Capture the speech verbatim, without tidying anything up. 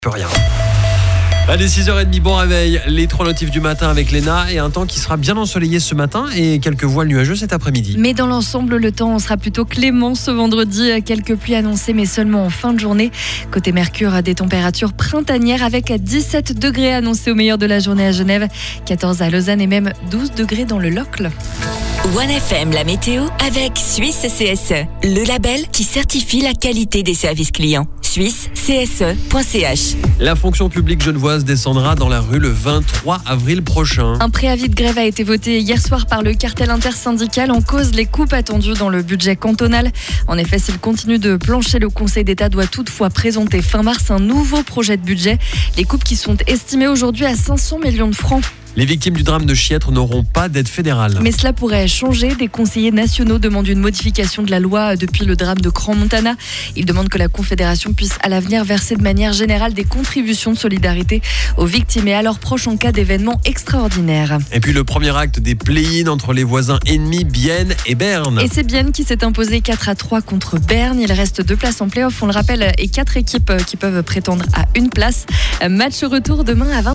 Plus rien. Allez, six heures trente, bon réveil, les trois notifs du matin avec Léna et un temps qui sera bien ensoleillé ce matin et quelques voiles nuageux cet après-midi. Mais dans l'ensemble, le temps sera plutôt clément ce vendredi. Quelques pluies annoncées, mais seulement en fin de journée. Côté Mercure, des températures printanières avec dix-sept degrés annoncés au meilleur de la journée à Genève, quatorze à Lausanne et même douze degrés dans le Locle. One F M, la météo avec Suisse C S E, le label qui certifie la qualité des services clients. Suisse C S E point C H. La fonction publique genevoise descendra dans la rue le vingt-trois avril prochain. Un préavis de grève a été voté hier soir par le cartel intersyndical en cause les coupes attendues dans le budget cantonal. En effet, s'il continue de plancher, le Conseil d'État doit toutefois présenter fin mars un nouveau projet de budget. Les coupes qui sont estimées aujourd'hui à cinq cents millions de francs. Les victimes du drame de Chiètre n'auront pas d'aide fédérale. Mais cela pourrait changer. Des conseillers nationaux demandent une modification de la loi depuis le drame de Crans-Montana. Ils demandent que la Confédération puisse à l'avenir verser de manière générale des contributions de solidarité aux victimes et à leurs proches en cas d'événements extraordinaires. Et puis le premier acte des play-in entre les voisins ennemis Bienne et Berne. Et c'est Bienne qui s'est imposé quatre à trois contre Berne. Il reste deux places en play-off, on le rappelle, et quatre équipes qui peuvent prétendre à une place. Match retour demain à vingt heures.